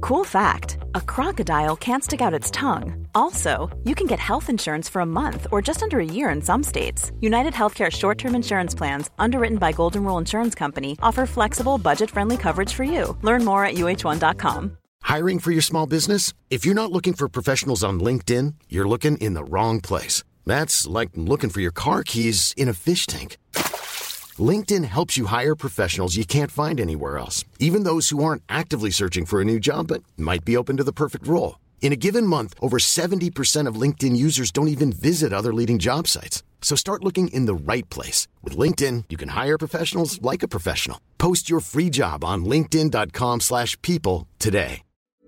Cool fact, a crocodile can't stick out its tongue. Also, you can get health insurance for a month or just under a year in some states. United Healthcare short-term insurance plans, underwritten by Golden Rule Insurance Company, offer flexible, budget-friendly coverage for you. Learn more at uh1.com. Hiring for your small business? If you're not looking for professionals on LinkedIn, you're looking in the wrong place. That's like looking for your car keys in a fish tank. LinkedIn helps you hire professionals you can't find anywhere else, even those who aren't actively searching for a new job but might be open to the perfect role. In a given month, over 70% of LinkedIn users don't even visit other leading job sites. So start looking in the right place. With LinkedIn, you can hire professionals like a professional. Post your free job on linkedin.com/people today.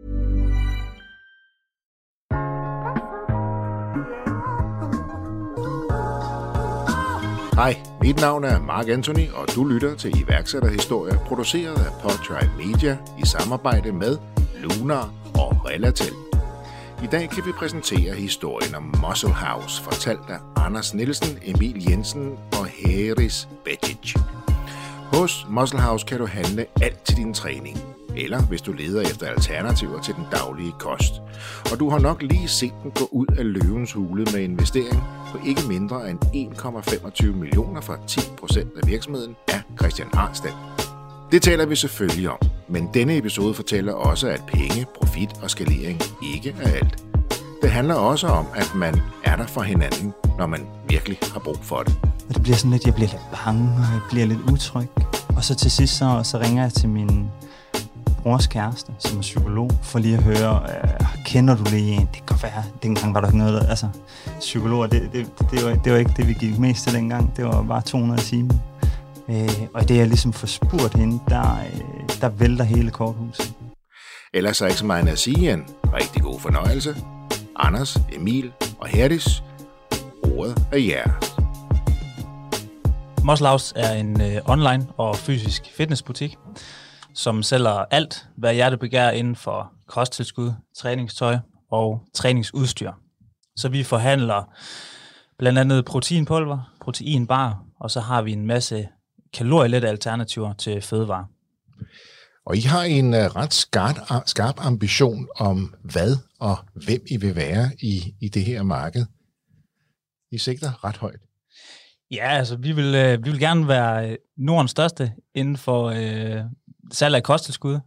Hej, mit navn er Mark Anthony, og du lytter til iværksætterhistorier, produceret af Podtribe Media i samarbejde med Lunar og Relatel. I dag kan vi præsentere historien om Muscle House, fortalt af Anders Nielsen, Emil Jensen og Haris Begic. Hos Muscle House kan du handle alt til din træning, eller hvis du leder efter alternativer til den daglige kost. Og du har nok lige set den gå ud af løvens hule med investering på ikke mindre end 1,25 millioner for 10% af virksomheden af Christian Arnstedt. Det taler vi selvfølgelig om, men denne episode fortæller også, at penge, profit og skalering ikke er alt. Det handler også om, at man er der for hinanden, når man virkelig har brug for det. Og det bliver sådan lidt, jeg bliver lidt bange, og jeg bliver lidt utryg. Og så til sidst, så ringer jeg til min brors kæreste, som er psykolog, for lige at høre, kender du lige en? Det kan være, dengang var der ikke noget, altså psykologer, det var ikke det, vi gik mest til dengang. Det var bare 200 timer. Og i det, jeg ligesom får spurgt hende, der vælter hele korthuset. Ellers er ikke så meget at sige en rigtig god fornøjelse. Anders, Emil og Haris, ordet er jeres. Muscle House er en online og fysisk fitnessbutik, som sælger alt, hvad hjertet begærer inden for kosttilskud, træningstøj og træningsudstyr. Så vi forhandler blandt andet proteinpulver, proteinbar, og så har vi en masse kalorielette alternativer til fødevarer. Og I har en ret skarp ambition om hvad og hvem I vil være i det her marked. I sigter ret højt. Ja, altså vi vil gerne være Nordens største inden for salg af kosttilskud.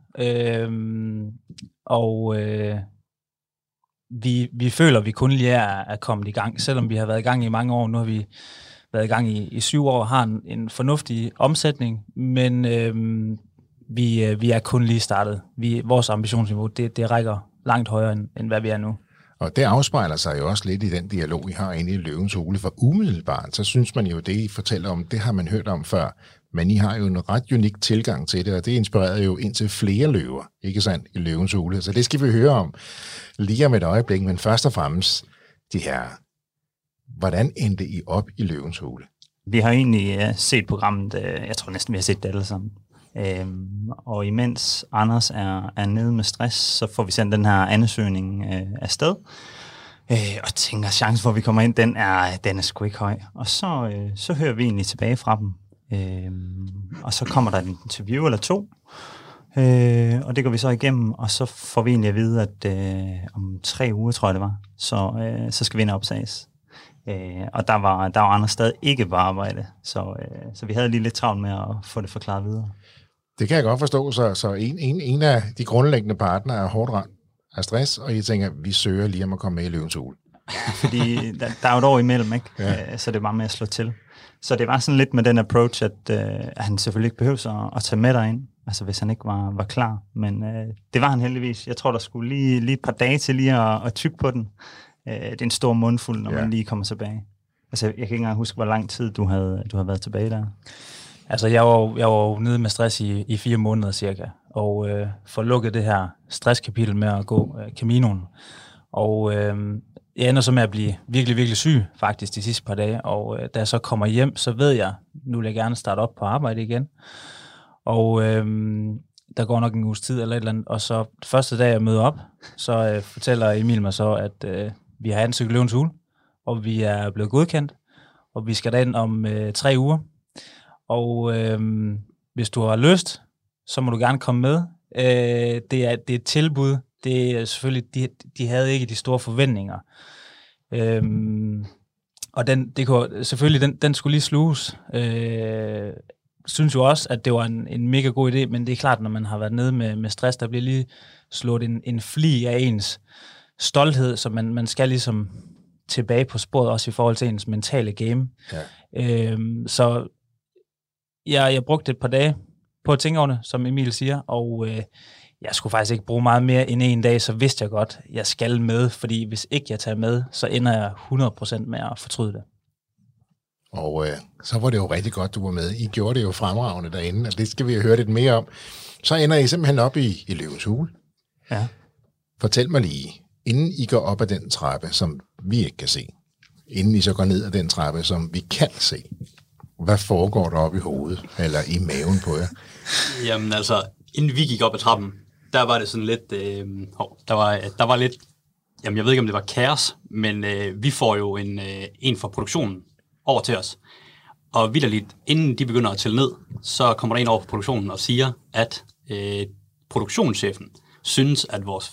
Vi føler, at vi kun lige er kommet i gang, selvom vi har været i gang i mange år. Nu har vi været i gang i 7 år og har en fornuftig omsætning, men vi er kun lige startet. Vores ambitionsniveau, det rækker langt højere, end hvad vi er nu. Og det afspejler sig jo også lidt i den dialog, I har inde i Løvens Hule, for umiddelbart, så synes man jo, det I fortæller om, det har man hørt om før, men I har jo en ret unik tilgang til det, og det inspirerede jo indtil flere løver, ikke sandt, i Løvens Hule. Så det skal vi høre om lige om et øjeblik, men først og fremmest de her, hvordan endte I op i Løvens Hule? Vi har egentlig set programmet, jeg tror næsten, vi har set det alle sammen. Og imens Anders er nede med stress, så får vi sendt den her ansøgning afsted. Og tænker, at chancen for, at vi kommer ind, den er sgu ikke høj. Og så hører vi egentlig tilbage fra dem. Og så kommer der et interview eller 2. Og det går vi så igennem, og så får vi egentlig at vide, at om 3 uger, tror jeg det var, så skal vi ind og opsages. Og der var Anders stadig ikke på arbejde, så vi havde lige lidt travlt med at få det forklaret videre. Det kan jeg godt forstå, så en af de grundlæggende partnere er hårdt ramt af stress, og I tænker, vi søger lige om at komme med i Løvens Hule. Ja, fordi der er jo et år imellem, ikke? Ja. Så det er bare med at slå til. Så det var sådan lidt med den approach, at han selvfølgelig ikke behøver at tage med derind, altså hvis han ikke var klar. Men det var han heldigvis. Jeg tror, der skulle lige et par dage til lige at tygge på den. Det er en stor mundfuld, når man lige kommer tilbage. Altså, jeg kan ikke engang huske, hvor lang tid du havde været tilbage der. Altså, jeg var nede med stress i 4 måneder cirka, og får lukket det her stresskapitel med at gå Caminoen. Og jeg ender så med at blive virkelig, virkelig syg faktisk de sidste par dage, og da jeg så kommer hjem, så ved jeg, nu vil jeg gerne starte op på arbejde igen. Og der går nok en uges tid eller et eller andet, og så første dag jeg møder op, så fortæller Emil mig så, at vi har ansøgt Løvens Hule, og vi er blevet godkendt, og vi skal derind om 3 uger. Og hvis du har lyst, så må du gerne komme med Det er et tilbud. Det er selvfølgelig, de havde ikke de store forventninger. Og den skulle lige sluges. Synes jo også, at det var en mega god idé, men det er klart, når man har været nede med stress, der bliver lige slået en fli af ens stolthed, så man skal ligesom tilbage på sporet, også i forhold til ens mentale game. Ja. Så jeg brugte et par dage på at tænke over det, som Emil siger, og jeg skulle faktisk ikke bruge meget mere end en dag, så vidste jeg godt, at jeg skal med, fordi hvis ikke jeg tager med, så ender jeg 100% med at fortryde det. Og så var det jo rigtig godt, du var med. I gjorde det jo fremragende derinde, og det skal vi høre lidt mere om. Så ender I simpelthen op i Løvens Hule. Ja. Fortæl mig lige, inden I går op ad den trappe, som vi ikke kan se, inden I så går ned ad den trappe, som vi kan se, hvad foregår der op i hovedet, eller i maven på jer? Jamen altså, inden vi gik op ad trappen, der var det sådan lidt, der var lidt, jamen jeg ved ikke, om det var kaos, men vi får jo en fra produktionen over til os. Og vitterligt, inden de begynder at tælle ned, så kommer der en over på produktionen og siger, at produktionschefen synes, at vores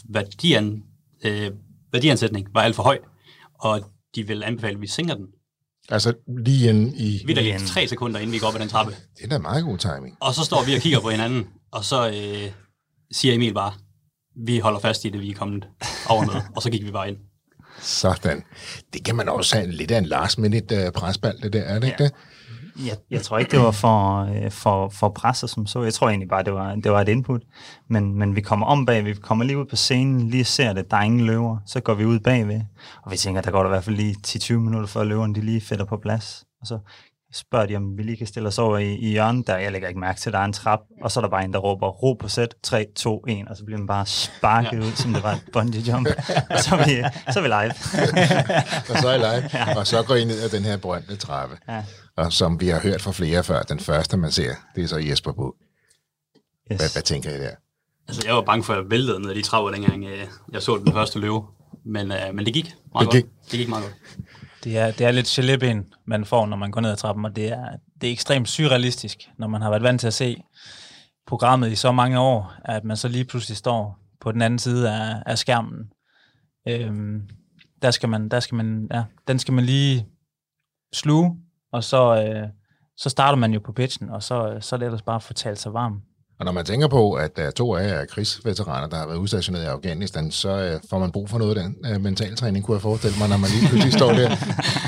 værdiansætning var alt for høj, og de vil anbefale, at vi sænker den. Altså lige i... Vitterligt 3 sekunder, inden vi går op ad den trappe. Det er da meget god timing. Og så står vi og kigger på hinanden, og så siger Emil bare, vi holder fast i det, vi er kommet over med, og så gik vi bare ind. Sådan. Det kan man også have lidt af en last-minute presbald, det der, er det ikke det? Jeg tror ikke, det var for presset som så. Jeg tror egentlig bare, det var et input. Men vi kommer om bagved, vi kommer lige ud på scenen, lige ser det, der er ingen løver. Så går vi ud bagved, og vi tænker, der går der i hvert fald lige 10-20 minutter, før løverne de lige fætter på plads. Og så spørger de, om vi lige kan stille os over i hjørnet, der jeg lægger ikke mærke til, der er en trap, og så er der bare en, der råber, ro på sæt, 3, 2, 1, og så bliver man bare sparket ud, som det var et bungee jump, og så er vi live. Og så er I live, og så går I ned ad den her berømte trappe, og som vi har hørt fra flere før, den første, man ser, det er så Jesper Buch. Yes. Hvad tænker I der? Altså, jeg var bange for, at jeg væltede ned ad de trapper, dengang jeg så den første løve, men det gik meget godt. Det gik meget godt. Det er lidt gelében, man får, når man går ned ad trappen, og det er ekstremt surrealistisk, når man har været vant til at se programmet i så mange år, at man så lige pludselig står på den anden side af skærmen. Den skal man lige sluge, og så starter man jo på pitchen, og så er det ellers bare at fortælle sig varm. Og når man tænker på, at 2 af jer er krigsveteraner, der har været udstationeret i Afghanistan, så får man brug for noget af den mentaltræning, kunne jeg forestille mig, når man lige pludselig står der.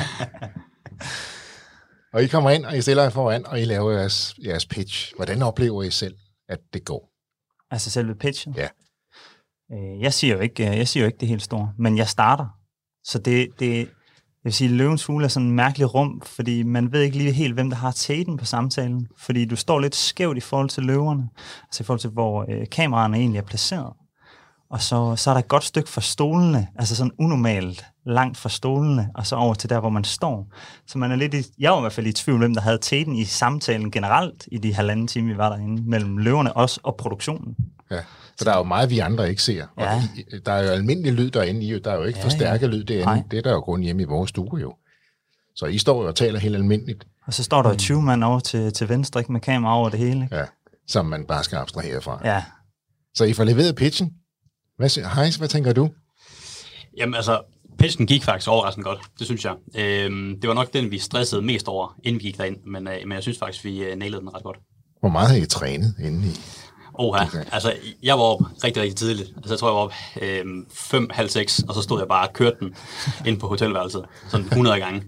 Og I kommer ind, og I stiller jer foran, og I laver jeres pitch. Hvordan oplever I selv, at det går? Altså selve pitchen? Ja. Jeg siger jo ikke det helt store, men jeg starter. Så jeg vil sige, Løvens Hule er sådan en mærkelig rum, fordi man ved ikke lige helt, hvem der har teten på samtalen, fordi du står lidt skævt i forhold til løverne, altså i forhold til, hvor kameraerne egentlig er placeret. Og så er der et godt stykke fra stolene, altså sådan unormalt langt fra stolene, og så over til der, hvor man står. Så man er lidt jeg var i hvert fald i tvivl, hvem der havde teten i samtalen generelt i de 1,5 time, vi var derinde, mellem løverne også og produktionen. Ja. Så der er jo meget, vi andre ikke ser. Og ja. Der er jo almindelig lyd derinde. Der er jo ikke forstærket lyd derinde. Nej. Det er der jo kun hjemme i vores stue jo. Så I står jo og taler helt almindeligt. Og så står der 20 mand over til venstre, ikke, med kamera over det hele. Ikke? Ja, som man bare skal abstrahere fra. Ja. Så I får leveret pitchen. Hejs, hvad tænker du? Jamen altså, pitchen gik faktisk overraskende godt, det synes jeg. Det var nok den, vi stressede mest over, inden vi gik derind. Men jeg synes faktisk, vi nailede den ret godt. Hvor meget har I trænet inden i? Altså, jeg var oppe rigtig, rigtig tidligt. Altså, jeg tror, jeg var oppe 5:30, og så stod jeg bare og kørte den ind på hotelværelset, sådan 100 gange.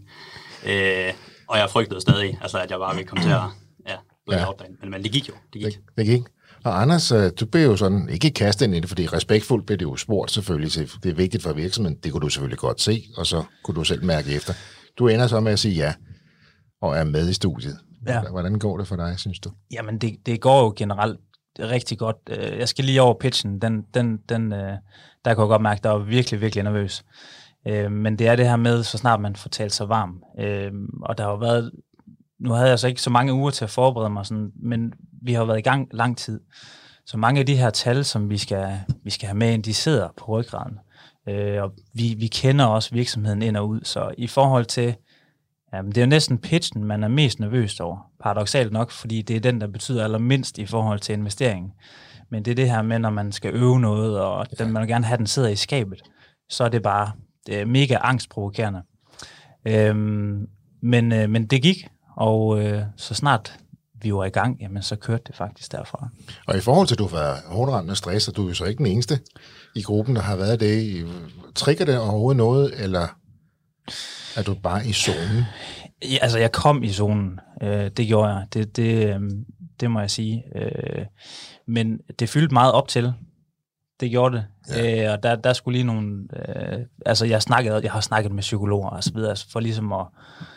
Og jeg frygtede stadig, altså, at jeg bare ville komme til at blive op derinde. Men det gik jo. Det gik. Og Anders, du blev jo sådan, ikke kastet ind i det, fordi respektfuldt blev det jo spurgt selvfølgelig, så det er vigtigt for virksomheden. Det kunne du selvfølgelig godt se, og så kunne du selv mærke efter. Du ender så med at sige ja, og er med i studiet. Ja. Hvordan går det for dig, synes du? Jamen, det går jo generelt rigtig godt. Jeg skal lige over pitchen. Der kunne jeg godt mærke, at jeg var virkelig, virkelig nervøs. Men det er det her med, så snart man får talt sig varm. Og der har jo været... Nu havde jeg så ikke så mange uger til at forberede mig, sådan, men vi har været i gang lang tid. Så mange af de her tal, som vi skal have med ind, de sidder på ryggraden. Og vi kender også virksomheden ind og ud. Så i forhold til... Jamen, det er jo næsten pitchen, man er mest nervøs over. Paradoksalt nok, fordi det er den, der betyder allermindst i forhold til investeringen. Men det er det her med, når man skal øve noget, og man vil gerne have, den sidder i skabet, så er det bare mega angstprovokerende. Men det gik, og så snart vi var i gang, jamen så kørte det faktisk derfra. Og i forhold til, at du har været hårdt ramt af stress, og du er jo så ikke den eneste i gruppen, der har været det. Trigger det overhovedet noget, eller er du bare i zonen? Ja, altså, jeg kom i zonen. Det gjorde jeg. Det må jeg sige. Men det fyldte meget op til. Det gjorde det. Ja. Og der skulle lige nogle... altså, jeg har snakket med psykologer og så videre, altså for ligesom at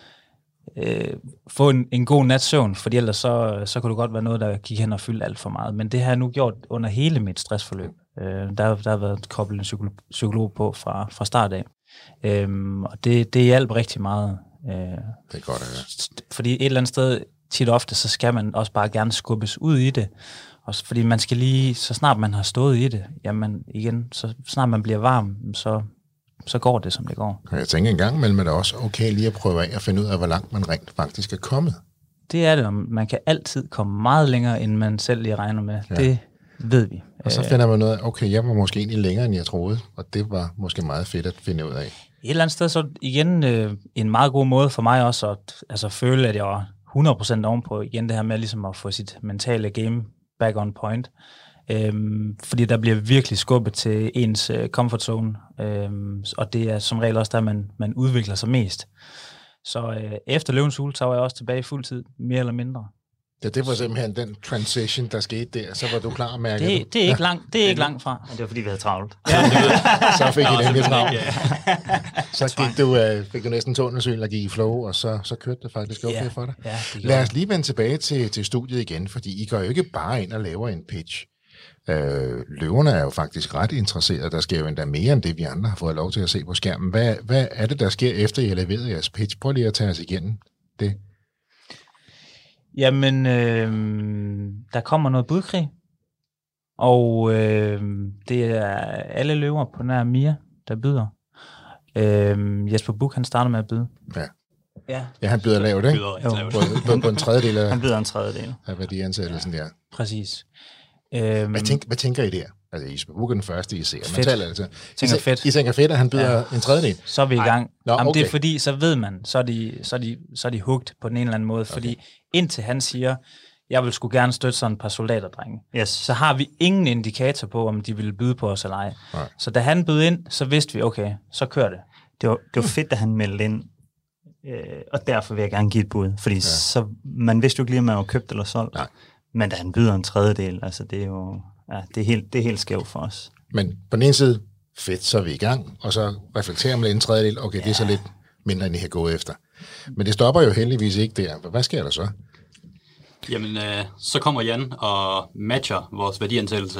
få en god nats søvn, fordi ellers så kunne det godt være noget, der gik hen og fyldte alt for meget. Men det har jeg nu gjort under hele mit stressforløb. Der har været koblet en psykolog på fra start af. Og det hjalp rigtig meget. Det er godt at høre. Fordi et eller andet sted, tit og ofte, så skal man også bare gerne skubbes ud i det. Også fordi man skal lige, så snart man har stået i det, jamen igen, så snart man bliver varm, så går det, som det går. Jeg tænker en gang imellem, er det også okay lige at prøve af at finde ud af, hvor langt man rent faktisk er kommet. Det er det, og man kan altid komme meget længere, end man selv lige regner med. Ja. Det ved vi. Og så finder man noget af, okay, jeg var måske egentlig længere, end jeg troede, og det var måske meget fedt at finde ud af. Et eller andet sted, så igen en meget god måde for mig også at føle, at jeg var 100% ovenpå. Igen det her med ligesom at få sit mentale game back on point. Fordi der bliver virkelig skubbet til ens comfort zone, og det er som regel også der, man udvikler sig mest. Så efter Løvens Hule, så var jeg også tilbage i fuld tid, mere eller mindre. Ja, det var simpelthen den transition, der skete der, så var du klar at mærke det. Det er ikke langt fra. Det var fordi, vi havde travlt. Ja. Så fik I nemlig travlt. Så fik du næsten tunnelsyn og gik i flow, og så kørte det faktisk okay for dig. Ja, lad os lige vende tilbage til studiet igen, fordi I går jo ikke bare ind og laver en pitch. Løverne er jo faktisk ret interesserede. Der sker jo endda mere end det, vi andre har fået lov til at se på skærmen. Hvad er det, der sker efter I har leveret jeres pitch? Prøv lige at tage os igennem det. Jamen, der kommer noget budkrig, og det er alle løver på nær Mia, der byder. Jesper Buch, han starter med at byde. Ja, han byder lavt, ikke? På en tredjedel af... Han byder en tredjedel. Af værdiansættelsen der. Præcis. Hvad tænker I der? Altså, Jesper Buch er den første, I ser. Fedt. Altså, Fedt. I tænker fedt, at han byder en tredjedel? Så er vi i gang. Okay. Det er fordi, så ved man, så er de hooked på den ene eller anden måde. Fordi indtil han siger, jeg vil sgu gerne støtte sådan et par soldaterdrenge, så har vi ingen indikator på, om de ville byde på os eller ej. Nej. Så da han bød ind, så vidste vi, okay, så kører det. Det var fedt, at han meldte ind, og derfor vil jeg gerne give et bud. Fordi så, man vidste jo ikke lige, om man var købt eller solgt. Nej. Men da han byder en tredjedel, altså det er jo... Ja, det er helt skævt for os. Men på den ene side, fedt, så er vi i gang, og så reflekterer man lidt en tredjedel, okay, det er så lidt mindre, end I har gået efter. Men det stopper jo heldigvis ikke der. Hvad sker der så? Jamen, så kommer Jan og matcher vores værdiansættelse.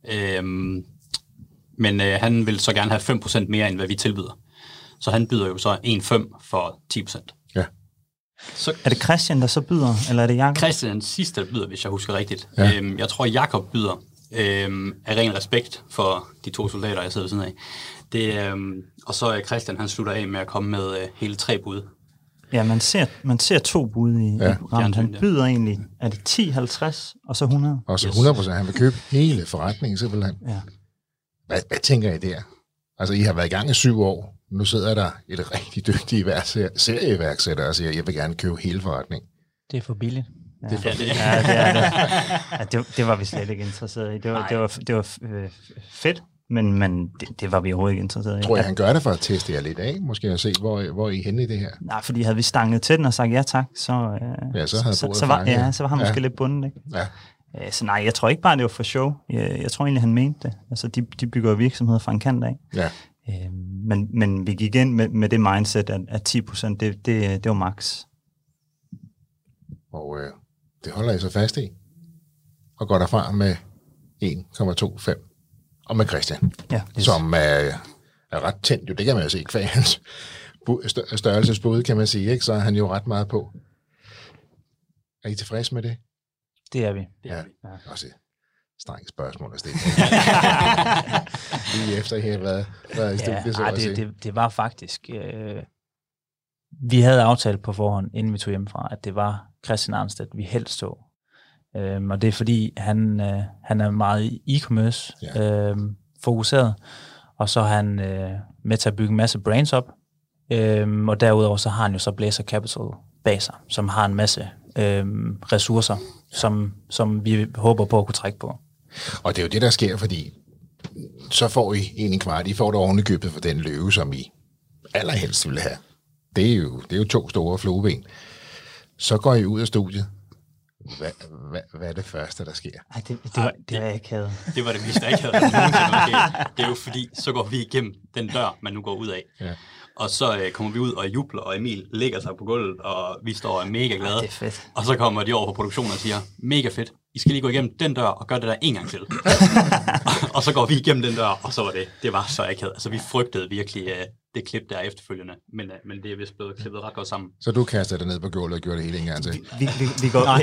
Men han vil så gerne have 5% mere, end hvad vi tilbyder. Så han byder jo så 1,5 for 10%. Ja. Så, er det Christian, der så byder, eller er det Jakob? Christian sidste, der byder, hvis jeg husker rigtigt. Ja. Jeg tror, Jakob byder af ren respekt for de 2 soldater, jeg sidder ved siden af. Og så er Christian, han slutter af med at komme med hele 3 bud. Ja, man ser 2 bud i programmet. Han byder egentlig, er det 10, 50 og så 100? Og så 100%. Han vil købe hele forretningen, simpelthen. Ja. Hvad tænker I der? Altså, I har været i gang i 7 år. Nu sidder der et rigtig dygtigt serieiværksætter og siger, jeg vil gerne købe hele forretningen. Det er for billigt. Ja. Det er for billigt. Det var vi slet ikke interesseret i. Det var fedt, men det var vi overhovedet ikke interesseret i. Tror jeg, han gør det for at teste jer lidt af? Måske at se, hvor I er henne i det her? Nej, fordi havde vi stanget til den og sagt ja tak, så var han måske lidt bundet, ikke? Ja. Så nej, jeg tror ikke bare, det var for show. Jeg tror egentlig, han mente det. Altså, de bygger virksomheder fra en kant af. Ja. Men vi gik ind med det mindset, at 10%, det var max. Og det holder I så fast i, og går derfra med 1,25 og med Christian, som er ret tændt. Jo, det kan man jo se, kvæg hans størrelsesbud, kan man sige, ikke? Så er han jo ret meget på. Er I tilfredse med det? Det er vi. Ja. Også strengt spørgsmål at stille. Lige efter I har været i studiet, så at sige. Det var faktisk... vi havde aftalt på forhånd, inden vi tog hjemmefra, at det var Christian Arnstedt, vi helst så. Og det er fordi, han er meget e-commerce fokuseret, og så er han med til at bygge en masse brands op, og derudover så har han jo så Blazer Capital bag sig, som har en masse ressourcer, som vi håber på at kunne trække på. Og det er jo det, der sker, fordi så får I 1,25, I får det ovenikøbet for den løve, som I allerhelst ville have. Det er jo 2 store flueben. Så går I ud af studiet. Hvad er det første, der sker? Ej, det var jeg ikke havde. Det var det mest, jeg ikke havde. Det er jo fordi, så går vi igennem den dør, man nu går ud af. Ja. Og så kommer vi ud og jubler, og Emil lægger sig på gulvet, og vi står og er mega glade. Det er fedt. Og så kommer de over på produktionen og siger, mega fedt, I skal lige gå igennem den dør og gøre det der en gang til. Og så går vi igennem den dør, og så var det var så akavet. Altså vi frygtede virkelig det klip der efterfølgende, men det er vist blevet klippet ret godt sammen. Så du kaster dig ned på gulvet og gjorde det hele en gang til? Vi går,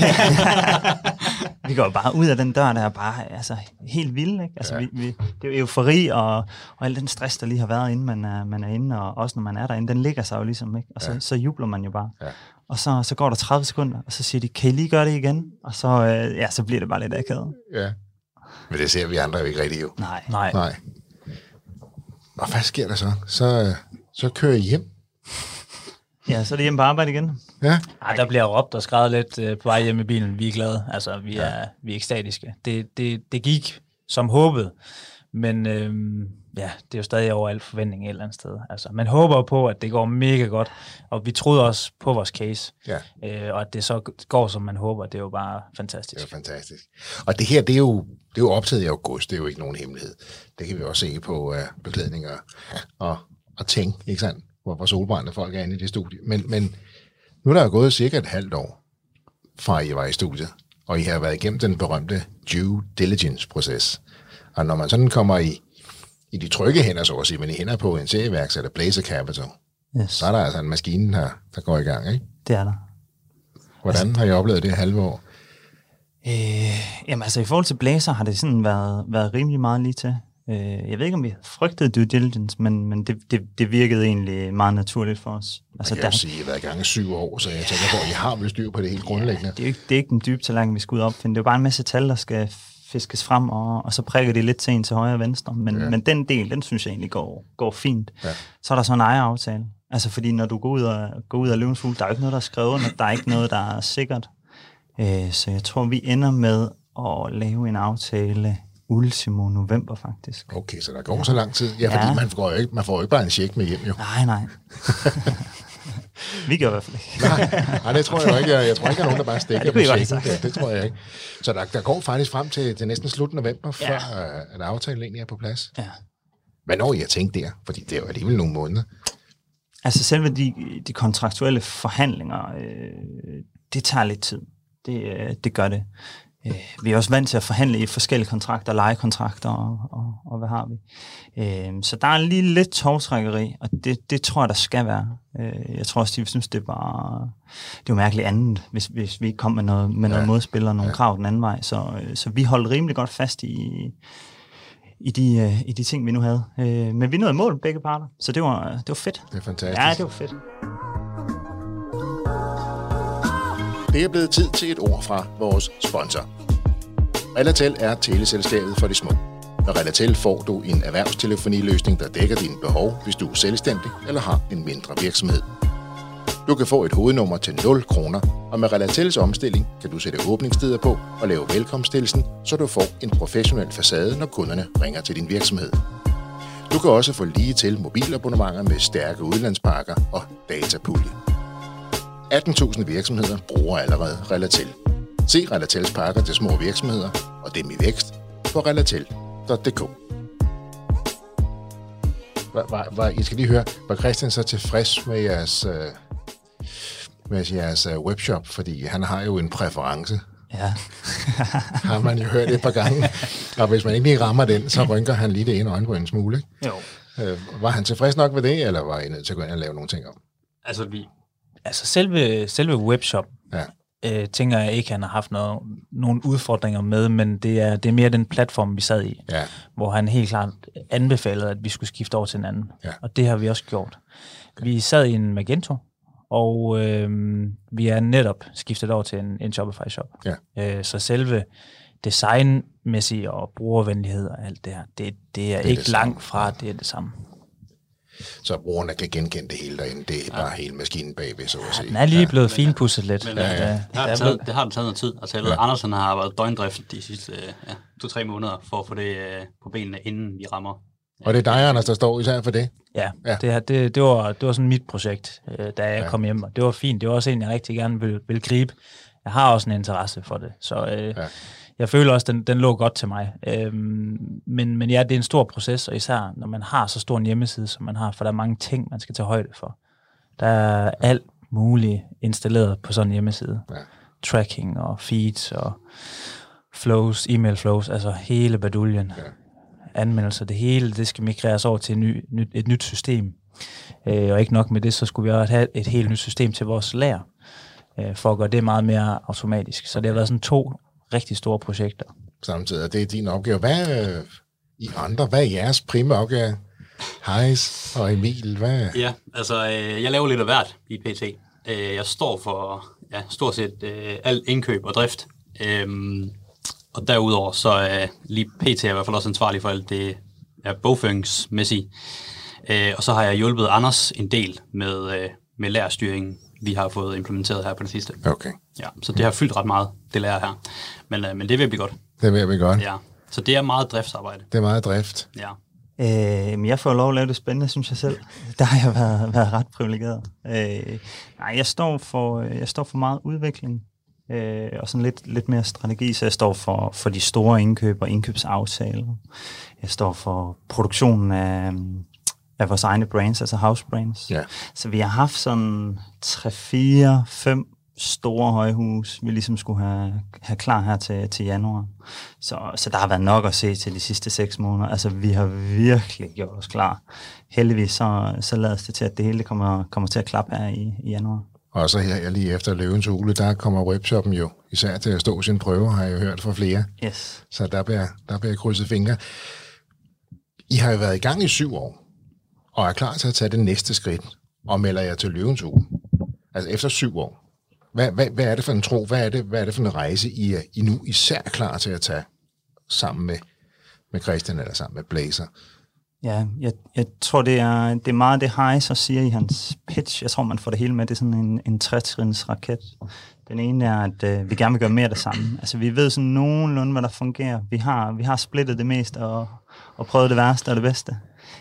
vi går bare ud af den dør, der er bare helt vild, ikke? Altså, det er jo eufori og al den stress, der lige har været, inden man er inde, og også når man er derinde, den ligger sig jo ligesom, ikke? Og så jubler man jo bare. Ja. Og så går der 30 sekunder, og så siger de, kan I lige gøre det igen? Og så bliver det bare lidt akavet. Ja, men det ser vi andre jo ikke rigtig jo. Nej. Og hvad sker der så? Så kører I hjem? Ja, så er det hjem på arbejde igen. Ja. Ej, der bliver råbt og skrevet lidt på vej hjem i bilen. Vi er glade. Altså, vi er ekstatiske. Det gik som håbet. Men det er jo stadig over al forventning et eller andet sted. Altså, man håber på, at det går mega godt. Og vi troede også på vores case. Ja. Og at det så går, som man håber. Det er jo bare fantastisk. Det er fantastisk. Og det her, det er jo optaget i august. Det er jo ikke nogen hemmelighed. Det kan vi også se på beklædning og ting, ikke sandt? Hvor solbrændte folk er inde i det studie. Men nu er der jo gået cirka et halvt år, fra I var i studiet, og I har været igennem den berømte due diligence-proces. Og når man sådan kommer i de trygge hænder, så at sige, men i hænder på en serieværksætter, Blazer Capital, så er der altså en maskine her, der går i gang, ikke? Det er der. Hvordan har I oplevet det halve år? Jamen altså, i forhold til Blazer har det sådan været rimelig meget lige til. Jeg ved ikke, om vi frygtede due diligence, men det virkede egentlig meget naturligt for os. Altså, man kan jo sige, at jeg har været i gang i 7 år, så jeg tænker på, at I har vel styr på det helt grundlæggende. Det er ikke den dybe tallerken, vi skal ud og opfinde. Det er jo bare en masse tal, der skal fiskes frem, og så prikker de lidt til en til højre og venstre. Men den del, den synes jeg egentlig går fint. Ja. Så er der så en ejeraftale. Altså fordi når du går ud af løvens hule, der er jo ikke noget, der er skrevet, der er ikke noget, der er sikkert. Så jeg tror, vi ender med at lave en aftale ultimo november, faktisk. Okay, så der går så lang tid. Ja, fordi man får jo ikke bare en check med hjem, jo. Nej. Vi gør i hvert fald ikke. Nej, det tror jeg jo ikke. Jeg tror ikke, der er nogen, der bare stikker med checken. Det tror jeg ikke. Så der går faktisk frem til næsten slut november, før at aftalen egentlig er på plads. Ja. Hvornår I har tænkt der? Fordi det er jo alligevel nogle måneder. Altså selve de kontraktuelle forhandlinger, det tager lidt tid. Det gør det. Vi er også vant til at forhandle i forskellige kontrakter, lejekontrakter og hvad har vi. Så der er lige lidt tovtrækkeri, og det tror jeg, der skal være. Jeg tror også, de synes, det var mærkeligt andet, hvis vi ikke kom med noget modspil og nogle krav den anden vej. Så vi holdt rimelig godt fast i de ting, vi nu havde. Men vi nåede mål begge parter, så det var fedt. Det er fantastisk. Ja, det var fedt. Det er blevet tid til et ord fra vores sponsor. Relatel er teleselskabet for de små. Med Relatel får du en erhvervstelefoniløsning, der dækker dine behov, hvis du er selvstændig eller har en mindre virksomhed. Du kan få et hovednummer til 0 kroner, og med Relatels omstilling kan du sætte åbningstider på og lave velkomsthilsen, så du får en professionel facade, når kunderne ringer til din virksomhed. Du kan også få lige til mobilabonnementer med stærke udlandspakker og datapulje. 18.000 virksomheder bruger allerede Relatel. Se Relatels pakker til små virksomheder og dem i vækst på relatel.dk. I skal lige høre, var Christian så tilfreds med jeres webshop, fordi han har jo en præference. Ja. Har man jo hørt et par gange. Og hvis man ikke lige rammer den, så rynker han lige det ene øjenbryn en smule. Ikke? Jo. Var han tilfreds nok ved det, eller var I nødt til at gå ind og lave nogle ting om? Altså selve webshop, tænker jeg ikke, han har haft nogle udfordringer med, men det er mere den platform, vi sad i, hvor han helt klart anbefalede, at vi skulle skifte over til en anden. Ja. Og det har vi også gjort. Okay. Vi sad i en Magento, og vi er netop skiftet over til en Shopify-shop. Ja. Så selve designmæssigt og brugervenlighed og alt det her, det er ikke langt fra, det er det samme. Så brugerne kan genkende det hele derinde. Det er bare hele maskinen bagved, så at sige. Den er lige blevet finpudset lidt. Men, det har taget noget tid. Altså, jeg ved, Andersen har været døgndrift de sidste 2-3 måneder for at få det på benene, inden vi rammer. Og det er dig, Anders, der står især for det? Ja. Det var sådan mit projekt, da jeg kom hjem. Og det var fint. Det var også en, jeg rigtig gerne vil gribe. Jeg har også en interesse for det. Så jeg føler også, den lå godt til mig. Men ja, det er en stor proces, og især når man har så stor en hjemmeside, som man har, for der er mange ting, man skal tage højde for. Der er alt muligt installeret på sådan en hjemmeside. Ja. Tracking og feeds og flows, e-mail flows, altså hele baduljen. Ja. Anmeldelser, det hele, det skal migreres over til et nyt system. Og ikke nok med det, så skulle vi også have et helt nyt system til vores lager, for at gøre det meget mere automatisk. Så det har været sådan 2 rigtig store projekter. Samtidig, det er din opgave. Hvad er jeres primære opgave? Heis og Emil, hvad? Ja, altså, jeg laver lidt af hvert i PT. Jeg står for stort set alt indkøb og drift. Og derudover så lige PT er i hvert fald også ansvarlig for alt det bogføringsmæssigt. Og så har jeg hjulpet Anders en del med lærerstyringen, vi har fået implementeret her på det sidste. Okay. Ja, så det har fyldt ret meget, det lærer her. Men det vil blive godt. Det vil blive godt. Ja, så det er meget driftsarbejde. Det er meget drift. Ja. Jeg får lov at lave det spændende, synes jeg selv. Der har jeg været ret privilegeret. Jeg står for meget udvikling. Og sådan lidt mere strategi, så jeg står for de store indkøb og indkøbsaftaler. Jeg står for produktionen af vores egne brands, altså house brands. Ja. Så vi har haft sådan 3-4-5 store højhus, vi ligesom skulle have klar her til januar. Så der har været nok at se til de sidste 6 måneder. Altså, vi har virkelig gjort os klar. Heldigvis så lader det til, at det hele kommer til at klappe her i januar. Og så her lige efter Løvens Hule, der kommer webshoppen jo især til at stå sin prøve, har jeg hørt fra flere. Yes. Så der bliver krydset fingre. I har jo været i gang i 7 år, og er klar til at tage det næste skridt, og melder jer til Løvens Hule. Altså efter 7 år. Hvad er det for en tro? Hvad er det for en rejse, I nu især klar til at tage sammen med Christian eller sammen med Blazer? Ja, jeg tror, det er meget det Heis og siger i hans pitch. Jeg tror, man får det hele med. Det er sådan en 3-trins raket. Den ene er, at vi gerne vil gøre mere af det samme. Altså, vi ved sådan nogenlunde, hvad der fungerer. Vi har splittet det meste og prøvet det værste og det bedste.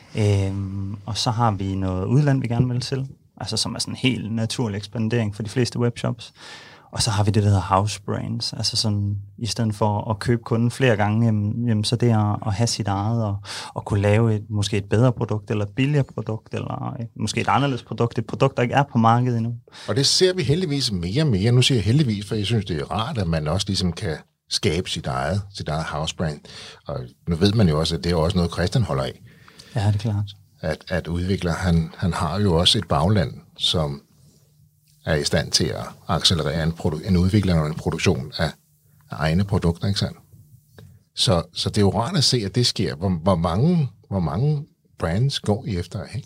Og så har vi noget udland, vi gerne vil til. Altså, som er sådan en helt naturlig ekspandering for de fleste webshops. Og så har vi det, der hedder house brands. Altså sådan, i stedet for at købe kunden flere gange, jamen, så det er at have sit eget og kunne lave måske et bedre produkt, eller et billigere produkt, eller måske et anderledes produkt. Et produkt, der ikke er på markedet endnu. Og det ser vi heldigvis mere og mere. Nu siger jeg heldigvis, for jeg synes, det er rart, at man også ligesom kan skabe sit eget house brand. Og nu ved man jo også, at det er også noget, Christian holder af. Ja, det er klart. At udvikler, han har jo også et bagland, som er i stand til at accelerere en udvikling og en produktion af egne produkter, ikke sandt? Så det er jo rart at se, at det sker. Hvor mange brands går I efter, ikke?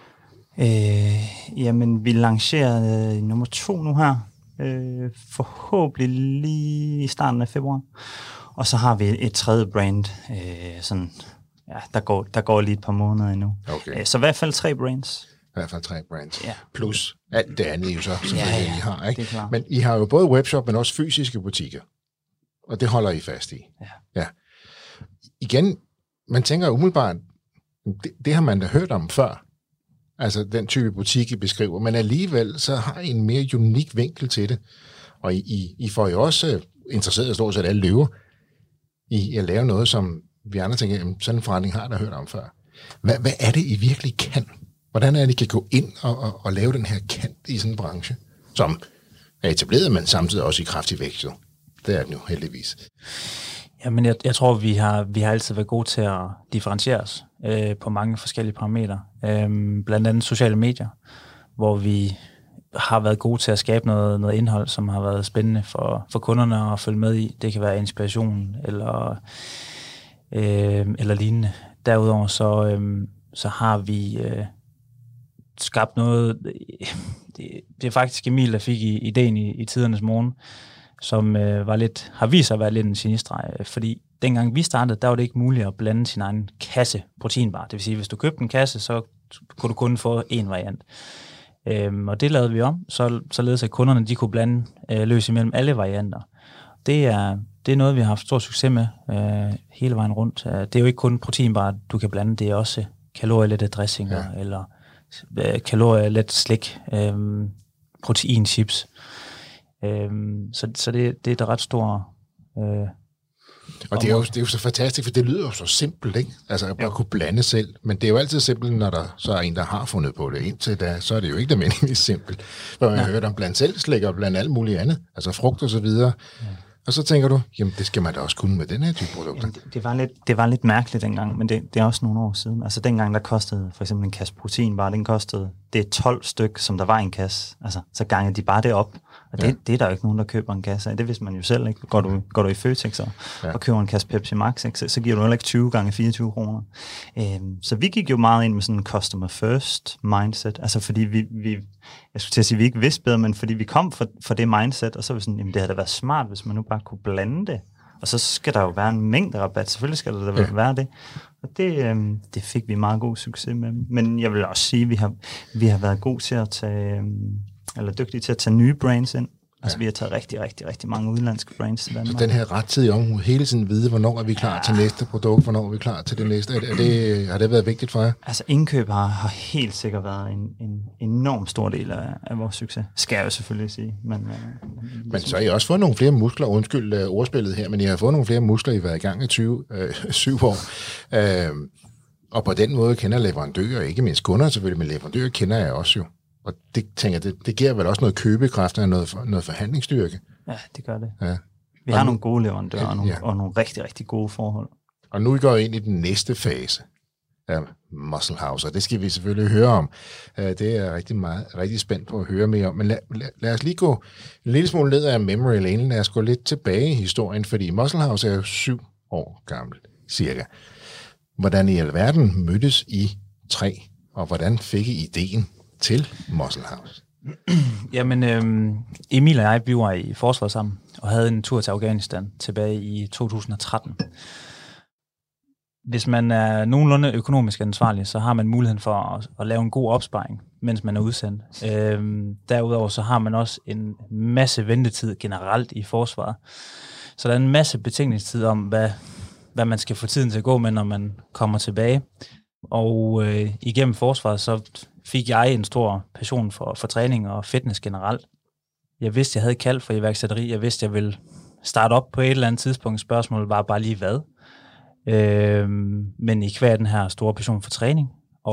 Jamen, vi lancerer nummer 2 nu her. Forhåbentlig lige i starten af februar. Og så har vi et 3. brand, sådan, ja, der går lige et par måneder endnu. Okay. Så i hvert fald 3 brands. I hvert fald 3 brands. Ja. Plus alt det andet, I jo så selvfølgelig I har, ikke? Det er klart. Men I har jo både webshop, men også fysiske butikker. Og det holder I fast i. Ja. Igen, man tænker umiddelbart, det har man da hørt om før. Altså den type butik, I beskriver. Men alligevel, så har I en mere unik vinkel til det. Og I får jo også interesseret stort set alle løver i at lave noget, som vi andre tænker, jamen, sådan en forretning har jeg da hørt om før. Hvad er det, I virkelig kan? Hvordan er det, I kan gå ind og lave den her kant i sådan en branche, som er etableret, men samtidig også i kraftig vækst? Det er det nu heldigvis. Jamen, jeg tror, vi har altid været gode til at differentiere os på mange forskellige parametre. Blandt andet sociale medier, hvor vi har været gode til at skabe noget indhold, som har været spændende for kunderne at følge med i. Det kan være inspiration eller lignende. Derudover så har vi skabt noget. Det er faktisk Emil, der fik ideen i tidernes morgen, som har vist sig at være lidt en genistreg, fordi dengang vi startede, der var det ikke muligt at blande sin egen kasse proteinbar. Det vil sige, hvis du købte en kasse, så kunne du kun få én variant. Og det lavede vi om, således at kunderne de kunne blande løs imellem alle varianter. Det er noget, vi har haft stor succes med hele vejen rundt. Det er jo ikke kun proteinbar, du kan blande, det er også kalorielette dressinger, eller kalorielet slik, proteinchips. Så det er et ret stort... Og det er jo så fantastisk, for det lyder jo så simpelt, ikke? Altså at bare kunne blande selv. Men det er jo altid simpelt, når der så er en, der har fundet på det. Indtil da, så er det jo ikke almindeligt simpelt. For man har hørt om blandt selv slik og blandt alt muligt andet. Altså frugt og så videre. Ja. Og så tænker du, jamen det skal man da også kunne med den her type produkter. Det var lidt mærkeligt dengang, men det er også nogle år siden. Altså dengang, der kostede for eksempel en kasse proteinbar, den kostede, det er 12 styk, som der var i en kasse. Altså, så gangede de bare det op. Og det er der jo ikke nogen, der køber en kasse af. Det vidste man jo selv, ikke? Går du i Føtex og køber en kasse Pepsi Max, ikke? Så giver du heller ikke 20 gange 24 kroner. Så vi gik jo meget ind med sådan en customer first mindset. Altså fordi jeg skulle til at sige, at vi ikke vidste bedre, men fordi vi kom fra det mindset, og så var vi sådan, jamen det havde da været smart, hvis man nu bare kunne blande det. Og så skal der jo være en mængde rabat. Selvfølgelig skal der da være det. Og det fik vi meget god succes med. Men jeg vil også sige, at vi har været gode til at tage... eller dygtige til at tage nye brands ind. Altså vi har taget rigtig, rigtig, rigtig mange udenlandske brands til Danmark. Så den her rettidige omhu, hele tiden vide, hvornår er vi klar til næste produkt, hvornår er vi klar til det næste. Har det været vigtigt for jer? Altså indkøb har helt sikkert været en enorm stor del af vores succes. Skal jeg jo selvfølgelig sige. Men så har I også fået nogle flere muskler, undskyld ordspillet her, men I har fået nogle flere muskler, I har været i gang i 7 år. Og på den måde kender leverandører, ikke mindst kunder selvfølgelig, men leverandører kender jeg også jo. Og det tænker jeg, det giver vel også noget købekraft og noget forhandlingsstyrke. Ja, det gør det. Ja. Vi har nogle gode leverandører og nogle rigtig, rigtig gode forhold. Og nu går vi ind i den næste fase af Muscle House, og det skal vi selvfølgelig høre om. Det er jeg rigtig spændt på at høre mere om. Men lad os lige gå en lille smule ned af memory lane. Lad os gå lidt tilbage i historien, fordi Muscle House er jo 7 år gammel, cirka. Hvordan i alverden mødtes I 3, og hvordan fik I ideen til Muscle House? Jamen, Emil og jeg, vi var i forsvaret sammen, og havde en tur til Afghanistan tilbage i 2013. Hvis man er nogenlunde økonomisk ansvarlig, så har man muligheden for at lave en god opsparing, mens man er udsendt. Derudover så har man også en masse ventetid generelt i forsvaret. Så der er en masse betænkningstid om, hvad man skal få tiden til at gå med, når man kommer tilbage. Og igennem forsvaret, så fik jeg en stor passion for træning og fitness generelt. Jeg vidste, jeg havde kald for iværksætteri. Jeg vidste, jeg ville starte op på et eller andet tidspunkt. Spørgsmålet var bare lige hvad. Men i hver den her store passion for træning.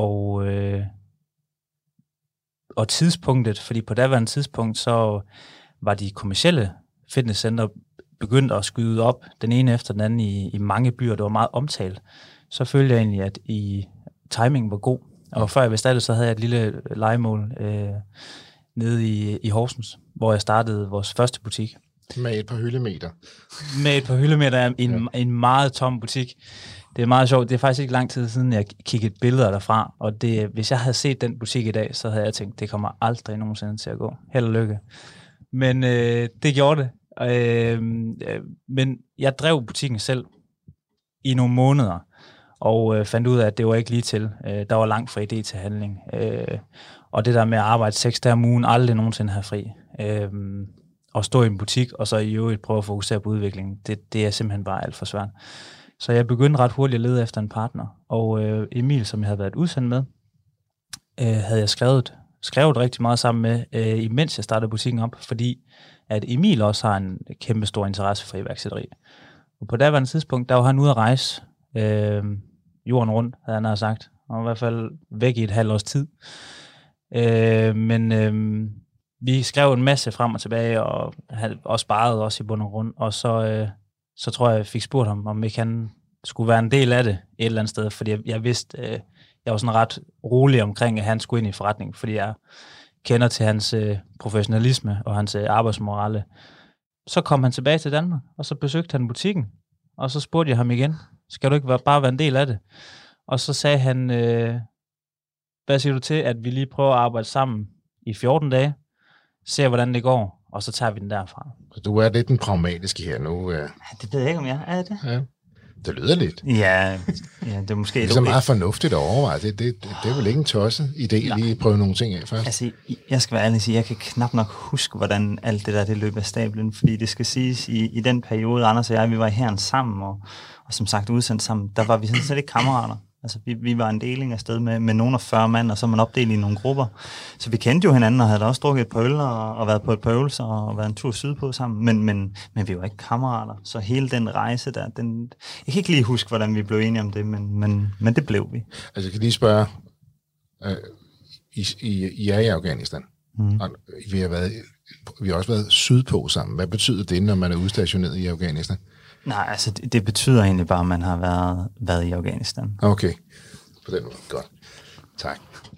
Og tidspunktet, fordi på daværende tidspunkt, så var de kommercielle fitnesscenter begyndt at skyde op den ene efter den anden i mange byer. Det var meget omtalt. Så følte jeg egentlig, at timingen var god. Og før jeg vidste det, så havde jeg et lille lejemål nede i Horsens, hvor jeg startede vores første butik. Med et par hyldemeter. Med et par hyldemeter i en meget tom butik. Det er meget sjovt. Det er faktisk ikke lang tid siden, jeg kiggede billeder derfra. Og hvis jeg havde set den butik i dag, så havde jeg tænkt, det kommer aldrig nogensinde til at gå. Held og lykke. Men det gjorde det. Men jeg drev butikken selv i nogle måneder. Og fandt ud af, at det var ikke lige til. Der var langt fra idé til handling. Og det der med at arbejde 6 dage om ugen, aldrig nogensinde have fri. Og stå i en butik, og så i øvrigt prøve at fokusere på udviklingen, det er simpelthen bare alt for svært. Så jeg begyndte ret hurtigt at lede efter en partner. Og Emil, som jeg havde været udsendt med, havde jeg skrevet rigtig meget sammen med, imens jeg startede butikken op, fordi at Emil også har en kæmpe stor interesse for iværksætteri. Og på daværende tidspunkt, der var han ude at rejse, jorden rundt, havde han sagt, og i hvert fald væk i et halvt års tid. Men vi skrev en masse frem og tilbage, og sparede også i bund og grund, og så tror jeg fik spurgt ham, om ikke han skulle være en del af det et eller andet sted, fordi jeg vidste, jeg var sådan ret rolig omkring, at han skulle ind i forretningen, fordi jeg kender til hans professionalisme og hans arbejdsmorale. Så kom han tilbage til Danmark, og så besøgte han butikken, og så spurgte jeg ham igen, skal du ikke bare være en del af det? Og så sagde han, hvad siger du til, at vi lige prøver at arbejde sammen i 14 dage, ser hvordan det går, og så tager vi den derfra? Så du er lidt den pragmatiske her nu. Det ved jeg ikke, om jeg er det. Ja. Det lyder lidt. Ja, det er måske... Det er så meget fornuftigt at overveje. Det er vel ikke en tosset idé lige at prøve nogle ting af først. Altså, jeg skal være ærlig og sige, jeg kan knap nok huske, hvordan alt det der det løb af stablen, fordi det skal siges, i den periode, Anders og jeg, vi var i hæren sammen, og som sagt udsendt sammen, der var vi sådan set ikke kammerater. Altså, vi var en deling af sted med nogen af 40 mand, og så man opdelt i nogle grupper. Så vi kendte jo hinanden, og havde også drukket et par øl, og været på et par øvelser, og været en tur sydpå sammen. Men vi var ikke kammerater. Så hele den rejse der, jeg kan ikke lige huske, hvordan vi blev enige om det, men det blev vi. Altså, jeg kan lige spørge, I er i Afghanistan, og vi har også været sydpå sammen. Hvad betyder det, når man er udstationeret i Afghanistan? Nej, altså det betyder egentlig bare, at man har været i Afghanistan. Okay, på den måde. Godt. Tak.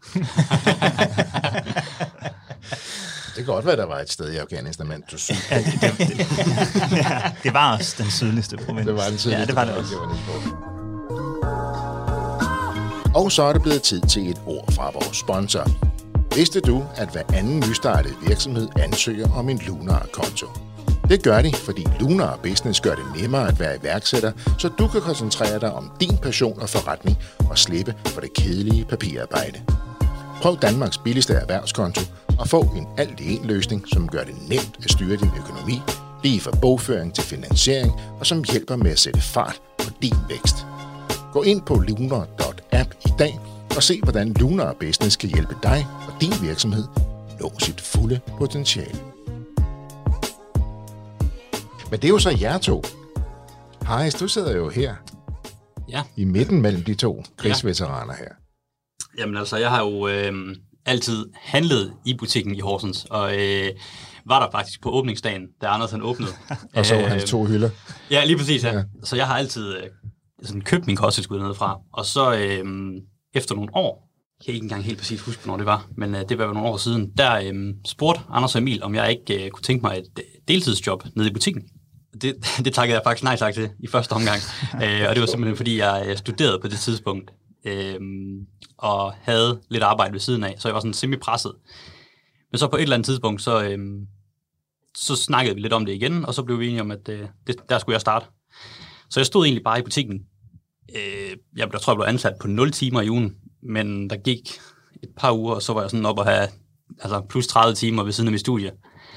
Det kan godt være, der var et sted i Afghanistan, men du synes... Det var også den sydligste provins. Det var den sydligste. Ja, det var det også. Og så er det blevet tid til et ord fra vores sponsor. Vidste du, at hver anden nystartet virksomhed ansøger om en Lunar-konto? Det gør de, fordi Lunar Business gør det nemmere at være iværksætter, så du kan koncentrere dig om din passion og forretning og slippe for det kedelige papirarbejde. Prøv Danmarks billigste erhvervskonto og få en alt-i-en-løsning, som gør det nemt at styre din økonomi, lige fra bogføring til finansiering, og som hjælper med at sætte fart på din vækst. Gå ind på lunar.app i dag og se, hvordan Lunar Business kan hjælpe dig og din virksomhed nå sit fulde potentiale. Men det er jo så jer to. Harris, du sidder jo her. Ja. I midten mellem de to krigsveteraner her. Jamen altså, jeg har jo altid handlet i butikken i Horsens, og var der faktisk på åbningsdagen, da Anders han åbnede. Og så hans 2 hylder. Ja, lige præcis, ja. Så jeg har altid sådan købt min kosttilskud nedefra, og så efter nogle år, jeg kan ikke engang helt præcis huske, hvornår det var, men det var nogle år siden, der spurgte Anders og Emil, om jeg ikke kunne tænke mig et deltidsjob nede i butikken. Det takkede jeg faktisk nej tak til i første omgang, og det var simpelthen fordi, jeg studerede på det tidspunkt, og havde lidt arbejde ved siden af, så jeg var sådan semi-presset. Men så på et eller andet tidspunkt, så snakkede vi lidt om det igen, og så blev vi enige om, at der skulle jeg starte. Så jeg stod egentlig bare i butikken. Jeg tror, jeg blev ansat på 0 timer i ugen, men der gik et par uger, og så var jeg sådan op og have plus 30 timer ved siden af mit studie.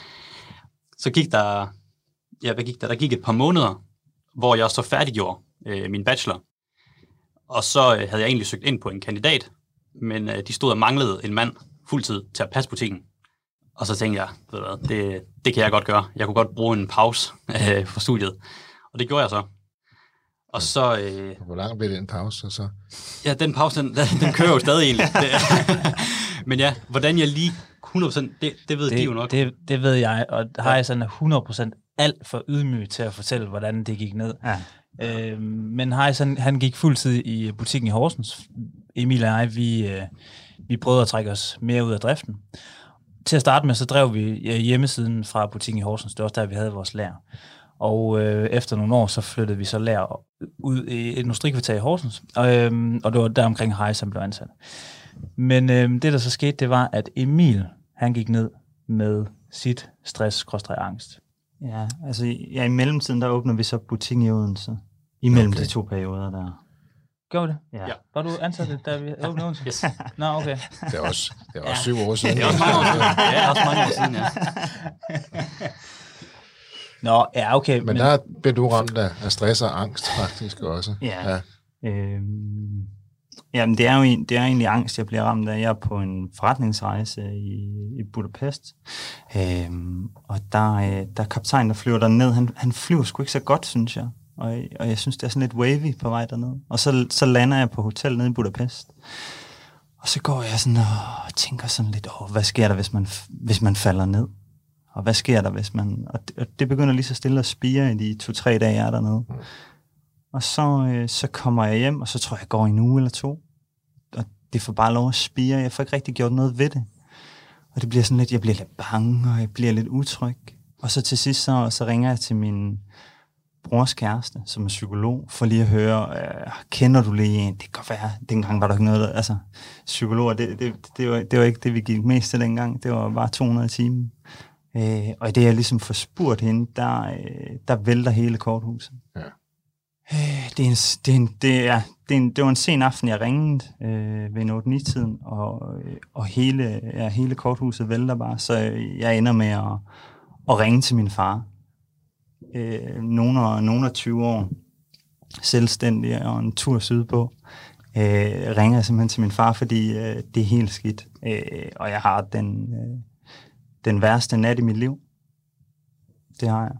Så gik der, der gik et par måneder, hvor jeg så færdiggjorde min bachelor. Og så havde jeg egentlig søgt ind på en kandidat, men de stod og manglede en mand fuldtid til at passe butikken. Og så tænkte jeg, ved du hvad, det kan jeg godt gøre. Jeg kunne godt bruge en pause fra studiet. Og det gjorde jeg så. Og så... Hvor lang blev den pause så? Ja, den pause, den kører jo stadig egentlig. Men ja, hvordan jeg lige 100%, det ved de jo nok. Det ved jeg, og har jeg sådan 100% alt for ydmyg til at fortælle, hvordan det gik ned. Ja. Men han gik fuldtid i butikken i Horsens. Emil og jeg, vi prøvede at trække os mere ud af driften. Til at starte med, så drev vi hjemmesiden fra butikken i Horsens. Det var også der, vi havde vores lager. Og efter nogle år, så flyttede vi så lager ud i et industrikvarter i Horsens. Og det var der omkring Harris, som blev ansat. Men det, der så skete, det var, at Emil, han gik ned med sit stress-angst. Ja, altså i mellemtiden, der åbner vi så butikken i Odense. Imellem de 2 perioder der. Gør det? Ja. Var du ansat, da vi åbnede Odense? Yes. Nå, okay. Det er også 7 år siden. Det er også mange år siden. Ja, også mange år siden, ja. Nå, ja, okay. Men der bliver du ramt af stress og angst faktisk også. Ja. Jamen, det er egentlig angst, jeg bliver ramt af. Jeg er på en forretningsrejse i Budapest, og der kaptajnen, der flyver derned, han flyver sgu ikke så godt, synes jeg. Og jeg synes, det er sådan lidt wavy på vej derned. Og så lander jeg på hotel nede i Budapest. Og så går jeg sådan og tænker sådan lidt, hvad sker der, hvis man falder ned? Og hvad sker der, hvis man... Og det begynder lige så stille at spire i de 2-3 dage, jeg er dernede. Og så kommer jeg hjem, og så tror jeg går en uge eller 2. Og det får bare lov at spire. Jeg får ikke rigtig gjort noget ved det. Og det bliver sådan lidt... Jeg bliver lidt bange, og jeg bliver lidt utryg. Og så til sidst, så ringer jeg til min brors kæreste, som er psykolog, for lige at høre, kender du lige en? Det kan godt være, dengang var der ikke noget, altså psykologer, det var ikke det, vi gik mest til dengang, det var bare 200 timer. Og i det, jeg ligesom får spurgt hende, der vælter hele korthuset. Ja. Det var en sen aften, jeg ringede ved en 8-9-tiden, og hele korthuset vælter bare, så jeg ender med at ringe til min far. Nogle af 20 år, selvstændig og en tur sydpå, ringer jeg simpelthen til min far, fordi det er helt skidt, og jeg har den værste nat i mit liv. Det har jeg.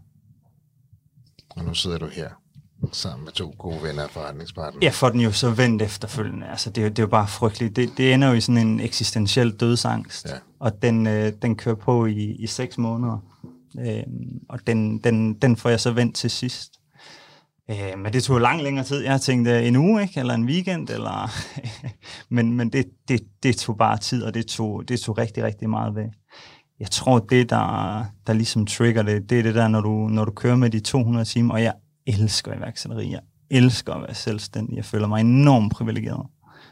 Og nu sidder du her sammen med 2 gode venner og forretningspartnere. Jeg får den jo så vendt efterfølgende. Altså, det er jo bare frygteligt. Det ender jo i sådan en eksistentiel dødsangst, ja. Og den kører på i 6 måneder. Og den får jeg så vendt til sidst. Men det tog lang længere tid. Jeg tænkte en uge, ikke? Eller en weekend, eller men det tog bare tid, og det tog rigtig, rigtig meget væk. Jeg tror, det der ligesom trigger det er det der, når du kører med de 200 timer, og jeg elsker iværksætteri. Jeg elsker at være selvstændig. Jeg føler mig enormt privilegeret.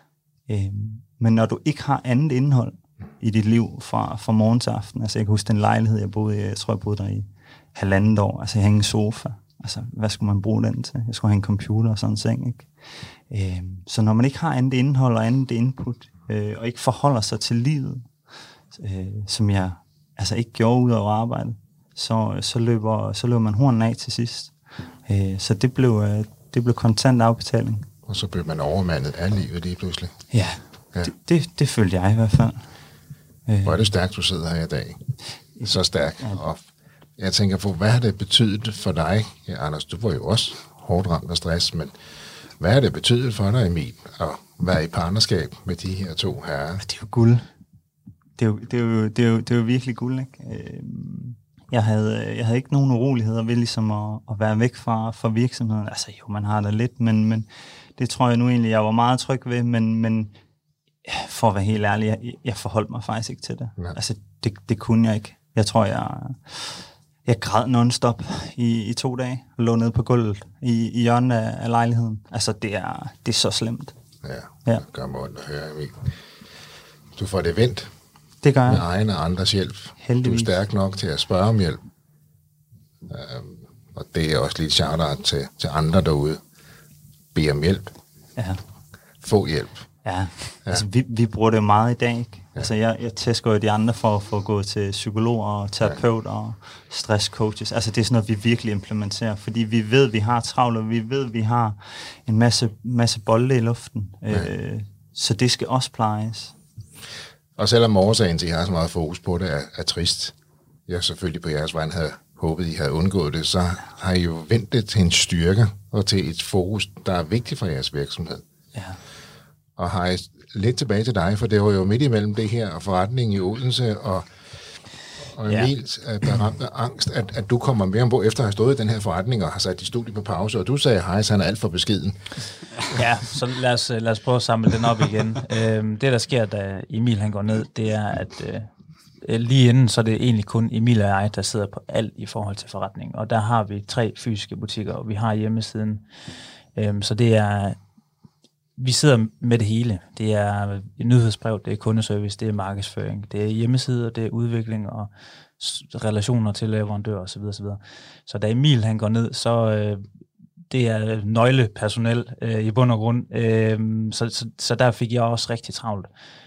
Men når du ikke har andet indhold i dit liv fra morgen til aften, altså jeg kan huske den lejlighed, jeg boede i, jeg tror, jeg boede der i 1,5 år, altså jeg havde en sofa. Altså, hvad skulle man bruge den til? Jeg skulle have en computer og sådan en seng, ikke? Så når man ikke har andet indhold og andet input, og ikke forholder sig til livet, som jeg altså ikke gjorde ud over arbejde, så løber man hornen af til sidst. Så det blev kontant afbetaling. Og så blev man overmandet af livet lige pludselig. Ja. Det følte jeg i hvert fald. Hvor er det stærkt, du sidder her i dag. Så stærk. Ja. Og jeg tænker på, hvad har det betydet for dig? Ja, Anders, du var jo også hårdt ramt af stress, men hvad har det betydet for dig, Emil, at være i partnerskab med de her 2 herrer? Det er jo guld. Det er jo virkelig guld, ikke? Jeg havde ikke nogen uroligheder ved ligesom at være væk fra virksomheden. Altså jo, man har da lidt, men det tror jeg nu egentlig, jeg var meget tryg ved, men for at være helt ærlig, jeg forholdt mig faktisk ikke til det. Ja. Altså, det kunne jeg ikke. Jeg tror, jeg græd non-stop i 2 dage, lå nede på gulvet i hjørnet af lejligheden. Altså, det er så slemt. Ja, det gør mig ondt at høre, Emil. Du får det vendt. Det gør jeg. Med egen og andres hjælp. Heldigvis. Du er stærk nok til at spørge om hjælp. Og det er også lige shout-out til andre derude. Bed om hjælp. Ja. Få hjælp. Ja, altså vi bruger det meget i dag, ikke? Ja. Altså jeg tæsker jo de andre for at gå til psykologer og terapeut og stresscoaches. Altså det er sådan noget, vi virkelig implementerer, fordi vi ved, vi har travlt, og vi ved, vi har en masse bolde i luften. Ja. Så det skal også plejes. Og selvom årsagen til, at I har så meget fokus på det, er trist. Jeg selvfølgelig på jeres vejen havde håbet, I havde undgået det, så har I jo vendt det til en styrke og til et fokus, der er vigtigt for jeres virksomhed. Ja. Og har jeg lidt tilbage til dig, for det var jo midt imellem det her og forretningen i Odense, og Emil, der ramte af angst, at du kommer med ombord efter at have stået i den her forretning og har sat dit studie på pause, og du sagde, hej, så han er alt for beskeden. Ja, så lad os prøve at samle den op igen. Det, der sker, da Emil han går ned, det er, at lige inden, så er det egentlig kun Emil og jeg, der sidder på alt i forhold til forretningen. Og der har vi 3 fysiske butikker, og vi har hjemmesiden. Så det er... Vi sidder med det hele. Det er et nyhedsbrev, det er kundeservice, det er markedsføring, det er hjemmesider, det er udvikling og relationer til leverandører osv. osv. Så da Emil han går ned, så det er nøglepersonel i bund og grund. Så der fik jeg også rigtig travlt.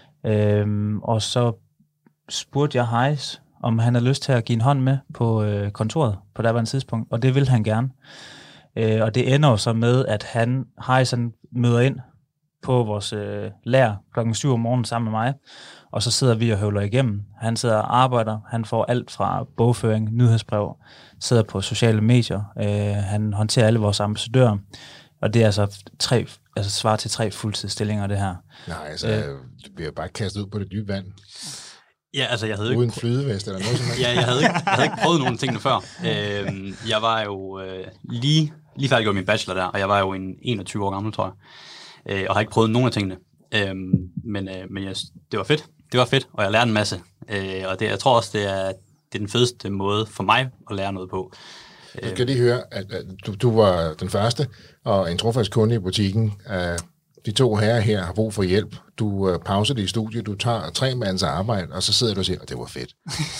Og så spurgte jeg Heis, om han havde lyst til at give en hånd med på kontoret på derværende tidspunkt, og det vil han gerne. Og det ender jo så med, at Heis møder ind på vores lager klokken 7 om morgenen sammen med mig, og så sidder vi og høvler igennem. Han sidder og arbejder, han får alt fra bogføring, nyhedsbrev, sidder på sociale medier, han håndterer alle vores ambassadører, og det er altså svarer til 3 fuldtidsstillinger, det her. Nej, altså, du bliver bare kastet ud på det dybe vand. Ja, altså jeg havde uden flydevest eller noget som helst. Ja, jeg havde ikke prøvet nogen ting før. Jeg var jo lige færdiggjort min bachelor der, og jeg var jo 21 år gammel, tror jeg. Og har ikke prøvet nogen af tingene. Men det var fedt. Det var fedt, og jeg lærte en masse. Og jeg tror også, det er den fedeste måde for mig at lære noget på. Du skal lige høre, at du var den første og en trofast kunde i butikken. De to herrer her har brug for hjælp. Du pauser det i studiet, du tager 3 mands arbejde, og så sidder du og siger, at det var fedt.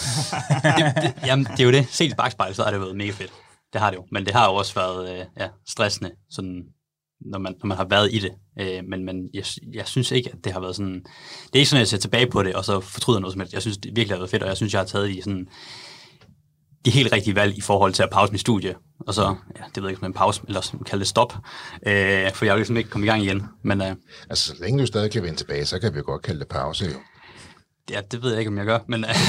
Jamen, det er jo det. Set i bagspejlet, så har det været mega fedt. Det har det jo. Men det har jo også været stressende, sådan, når man har været i det. Men jeg synes ikke, at det har været sådan... Det er ikke sådan, at jeg ser tilbage på det, og så fortryder noget som helst. Jeg synes, det virkelig har været fedt, og jeg synes, jeg har taget de helt rigtige valg i forhold til at pause mit studie. Og så, det ved jeg ikke, som en pause, eller som kalde det stop. For jeg vil ligesom ikke komme i gang igen. Men, altså, så længe du stadig kan vende tilbage, så kan vi jo godt kalde det pause, jo. Ja, det ved jeg ikke, om jeg gør,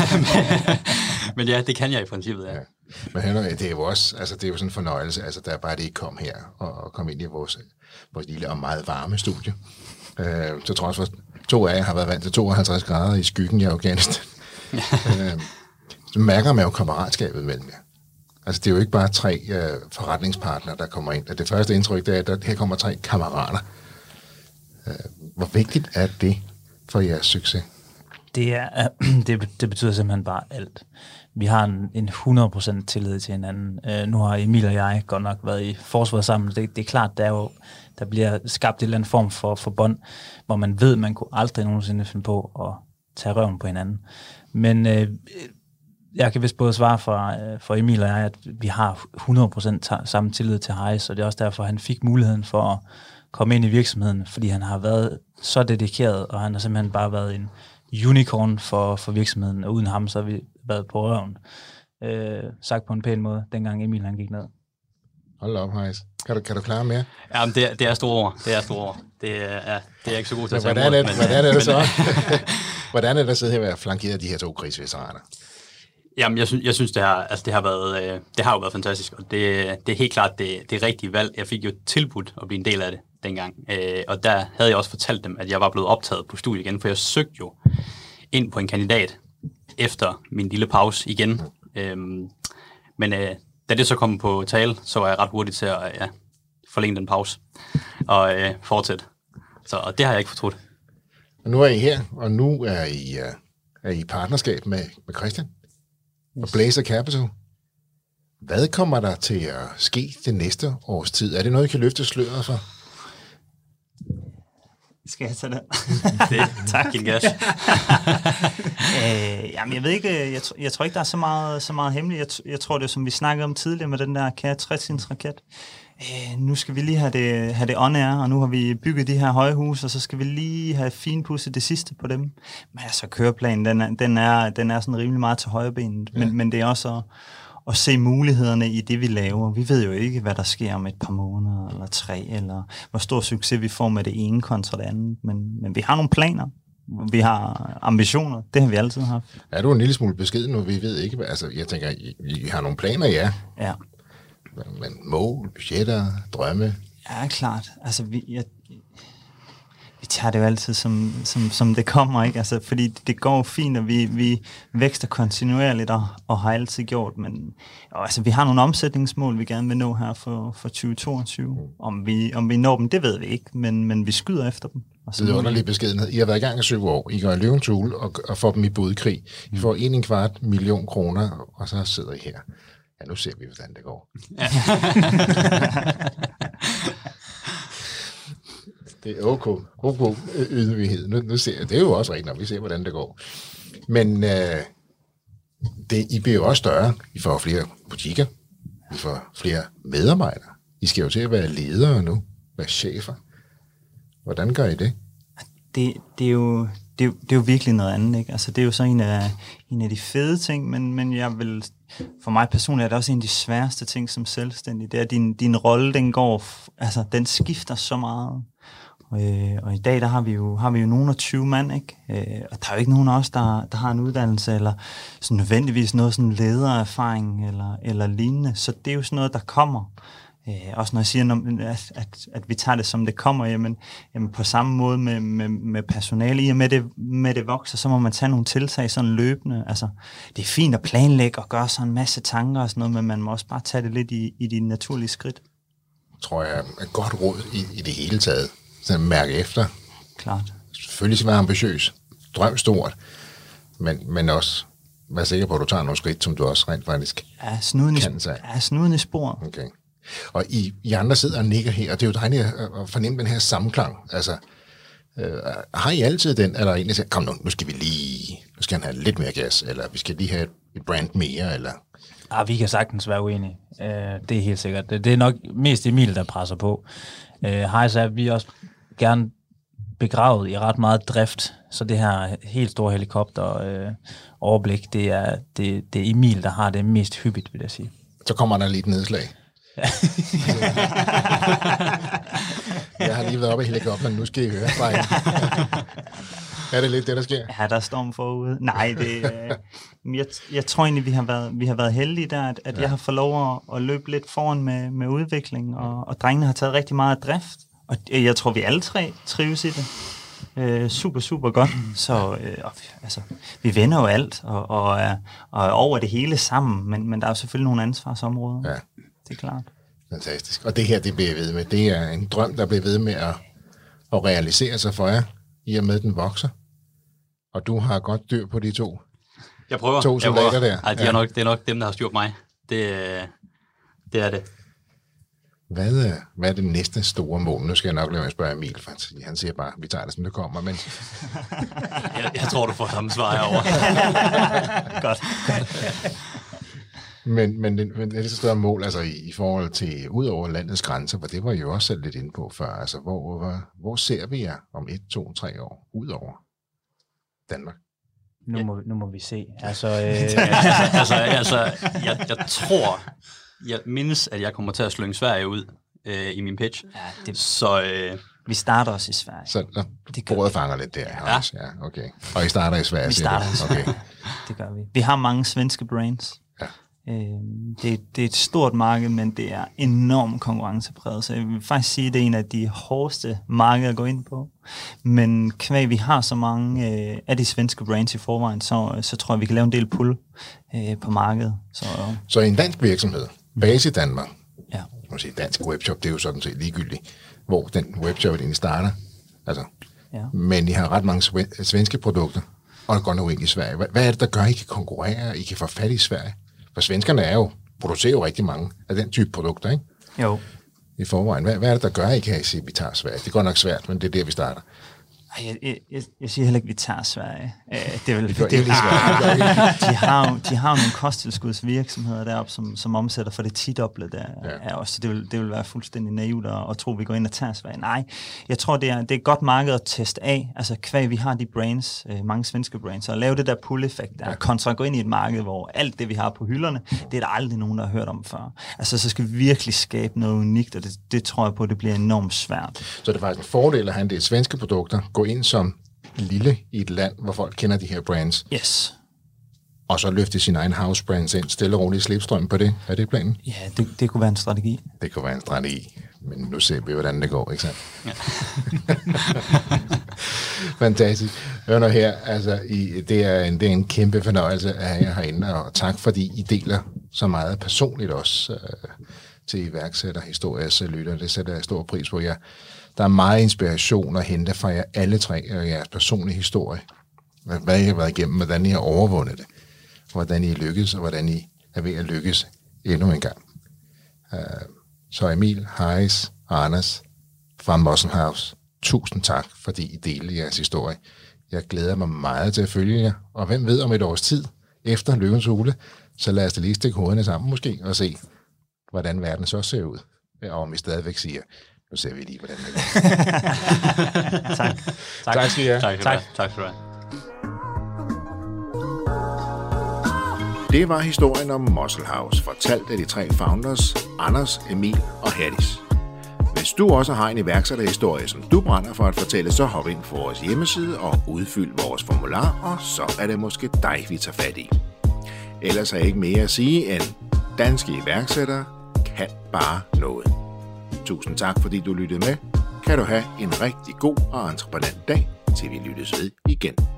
men ja, det kan jeg i princippet, ja. Men det er jo også, altså det er jo sådan en fornøjelse, altså der er bare det, I kom her og kom ind i vores lille og meget varme studie. Så trods for 2 af jer har været vant til 52 grader i skyggen i Afghanistan. Så mærker man jo kammeratskabet mellem jer. Altså det er jo ikke bare 3 forretningspartnere, der kommer ind. Det første indtryk, det er, at her kommer 3 kammerater. Hvor vigtigt er det for jeres succes? Det betyder simpelthen bare alt. Vi har en 100% tillid til hinanden. Nu har Emil og jeg godt nok været i forsvaret sammen. Det er klart, der bliver skabt en eller anden form for bånd, hvor man ved, man kunne aldrig nogensinde finde på at tage røven på hinanden. Men jeg kan vist både svare for Emil og jeg, at vi har 100% samme tillid til Heis, og det er også derfor, han fik muligheden for at komme ind i virksomheden, fordi han har været så dedikeret, og han har simpelthen bare været en unicorn for virksomheden, og uden ham, så har vi været på røven. Sagt på en pæn måde, dengang Emil han gik ned. Hold op, Heis. Kan du klare mere? Ja, men det er store ord. Det er store ord. Det er ikke så god til at tage imod. Hvordan er det så? Hvordan er det at sidde her og være flankeret af de her 2 krigsveteraner? Jamen, jeg synes det har jo været fantastisk, og det er helt klart det rigtige valg. Jeg fik jo tilbudt at blive en del af det dengang, og der havde jeg også fortalt dem, at jeg var blevet optaget på studiet igen, for jeg søgte jo ind på en kandidat efter min lille pause igen. Men da det så kom på tale, så var jeg ret hurtigt til at forlænge den pause og fortsætte. Og det har jeg ikke fortrudt. Og nu er I her, og nu er I i partnerskab med Christian og Blazer Capital. Hvad kommer der til at ske det næste års tid? Er det noget, I kan løfte sløret for? Skal jeg tage det? Tak, din gas. Jamen, jeg ved ikke, jeg tror ikke, der er så meget hemmeligt. Jeg tror, det er, som vi snakkede om tidligere med den der kære 60 raket. Nu skal vi lige have det on air, og nu har vi bygget de her højhuse, og så skal vi lige have finpudset det sidste på dem. Men altså, køreplanen, den er sådan rimelig meget til højrebenet, men det er også at se mulighederne i det, vi laver. Vi ved jo ikke, hvad der sker om et par måneder, eller 3, eller hvor stor succes vi får med det ene kontra det andet. Men vi har nogle planer. Vi har ambitioner. Det har vi altid haft. Er du en lille smule beskeden nu? Vi ved ikke, altså jeg tænker, I har nogle planer, ja. Ja. Men mål, budgetter, drømme? Ja, klart. Altså, vi tager det jo altid som det kommer, ikke? Altså, fordi det går fint, og vi vækster kontinuerligt og har altid gjort, men altså, vi har nogle omsætningsmål, vi gerne vil nå her for 2022. Om vi når dem, det ved vi ikke, men vi skyder efter dem. Det er underlig beskedenhed. I har været i gang i 7 år. I går i løvens hule og får dem i budkrig. I får 1,25 million kroner, og så sidder I her. Ja, nu ser vi, hvordan det går. Ja. Det er ok ydmyghed. Nu ser jeg, det er jo også rigtigt, når vi ser, hvordan det går. Men I bliver jo også større. I får flere butikker. I får flere medarbejdere. I skal jo til at være ledere nu. Være chefer. Hvordan gør I det? Det er jo virkelig noget andet, ikke? Altså, det er jo så en af de fede ting, men jeg vil, for mig personligt er det også en af de sværeste ting som selvstændig. Det er, din rolle, den skifter så meget. Og i dag, der har vi jo nogen af 20 mand, ikke? Og der er jo ikke nogen af os, der har en uddannelse, eller sådan nødvendigvis noget sådan ledererfaring, eller lignende. Så det er jo sådan noget, der kommer. Også når jeg siger, at vi tager det, som det kommer, jamen på samme måde med personale, i og med det vokser, så må man tage nogle tiltag sådan løbende. Altså, det er fint at planlægge og gøre sådan en masse tanker og sådan noget, men man må også bare tage det lidt i de naturlige skridt. Tror jeg er et godt råd i det hele taget. Så mærke efter. Klart. Selvfølgelig skal være ambitiøs. Drøm stort. Men også vær sikker på, at du tager nogle skridt, som du også rent faktisk snuden i sporet. Okay. Og I andre sidder og nikker her, og det er jo dejligt at fornemme den her sammenklang. Altså, har I altid den, eller egentlig siger, kom nu skal han have lidt mere gas, eller vi skal lige have et brand mere, eller... Vi kan sagtens være uenige. Det er helt sikkert. Det er nok mest Emil, der presser på. Heis er vi også gerne begravet i ret meget drift, så det her helt store helikopter overblik, det er Emil, der har det mest hyppigt, vil jeg sige. Så kommer der lige et nedslag. Ja. Jeg har lige været oppe i helikopteren, nu skal I høre. Er det lidt det, der sker? Ja, der er storm forude. Nej, jeg tror egentlig, vi har været heldige der, at jeg har fået lov at løbe lidt foran med udvikling, og drengene har taget rigtig meget drift, og jeg tror, vi alle tre trives i det. Super, super godt. Så vi vender jo alt, og er over det hele sammen, men der er jo selvfølgelig nogle ansvarsområder. Ja. Det er klart. Fantastisk. Og det her, det bliver ved med. Det er en drøm, der bliver ved med at realisere sig for jer, i og med den vokser. Og du har godt dyr på de to. Jeg prøver. To soldater der. Ej, det er nok dem, der har styr på mig. Det er det. Hvad er det næste store mål? Nu skal jeg nok lade mig spørge Emil, for han siger bare, vi tager det, som det kommer. Men... jeg tror, du får samme svar herovre. Godt. Men det er så større mål, altså i forhold til ud over landets grænser, for det var jo også selv lidt inde på før. Altså, hvor ser vi jer om 1, 2, 3 år ud over Danmark? Nu må vi se. Jeg tror, jeg mindes, at jeg kommer til at slynge Sverige ud i min pitch. Ja, vi starter også i Sverige. Så bordet fanger lidt der. Ja. Ja, okay. Og I starter i Sverige? Vi starter i Sverige. Okay. Det gør vi. Vi har mange svenske brands. Ja. Det er et stort marked, men det er enormt konkurrencepræget, så jeg vil faktisk sige, at det er en af de hårdeste markeder at gå ind på. Men kvæg vi har så mange af de svenske brands i forvejen, så tror jeg, vi kan lave en del pull på markedet. Så en dansk virksomhed, base i Danmark, ja. Dansk webshop, det er jo sådan set ligegyldigt, hvor den webshop egentlig starter. Altså, ja. Men I har ret mange svenske produkter, og går nu ind i Sverige. Hvad er det, der gør, at I kan konkurrere, I kan få fat i Sverige? For svenskerne producerer jo rigtig mange af den type produkter, ikke? Jo. I forvejen. Hvad er det, der gør, at I kan sige, at vi tager Sverige? Det går nok svært, men det er der, vi starter. Jeg siger heller ikke, at vi tager Sverige. Det er vel de har jo nogle kosttilskudsvirksomheder deroppe, som omsætter for det 10-doblet der er også. Det vil være fuldstændig naivt at tro, at vi går ind og tager Sverige. Nej, jeg tror, det er et godt marked at teste af. Altså kvæg, vi har de brands, mange svenske brands, og lave det der pull-effekt der, kontra at gå ind i et marked, hvor alt det, vi har på hylderne, det er der aldrig nogen, der har hørt om før. Altså, så skal vi virkelig skabe noget unikt, og det tror jeg på, det bliver enormt svært. Så det er faktisk en fordel at have en del svenske produkter, gå ind som lille i et land, hvor folk kender de her brands. Yes. Og så løfte sin egen house brands ind, stille og roligt slipstrøm på det. Er det planen? Ja, det kunne være en strategi. Det kunne være en strategi. Men nu ser vi, hvordan det går, ikke sandt? Ja. Fantastisk. Hør nu her, altså, det er en kæmpe fornøjelse at have jer herinde, og tak fordi I deler så meget personligt også til iværksætterhistoriers lytter. Det sætter jeg stor pris på jer. Der er meget inspiration at hente fra jer alle tre og jeres personlige historie. Hvad I har været igennem, hvordan I har overvundet det, hvordan I lykkes, og hvordan I er ved at lykkes endnu en gang. Så Emil, Heis og Anders fra Muscle House, tusind tak, fordi I delte jeres historie. Jeg glæder mig meget til at følge jer, og hvem ved om et års tid, efter Løvens Hule, så lad os da lige stikke hovederne sammen måske, og se, hvordan verden så ser ud. Og om I stadigvæk siger, nu ser vi lige, hvordan det går. Tak. Tak skal I have. Tak skal du have. Det var historien om Muscle House, fortalt af de tre founders, Anders, Emil og Herdis. Hvis du også har en iværksætterhistorie, som du brænder for at fortælle, så hop ind på vores hjemmeside og udfyld vores formular, og så er det måske dig, vi tager fat i. Ellers er ikke mere at sige end, danske iværksættere kan bare noget. Tusind tak, fordi du lyttede med. Kan du have en rigtig god og entreprenant dag, til vi lyttes ved igen.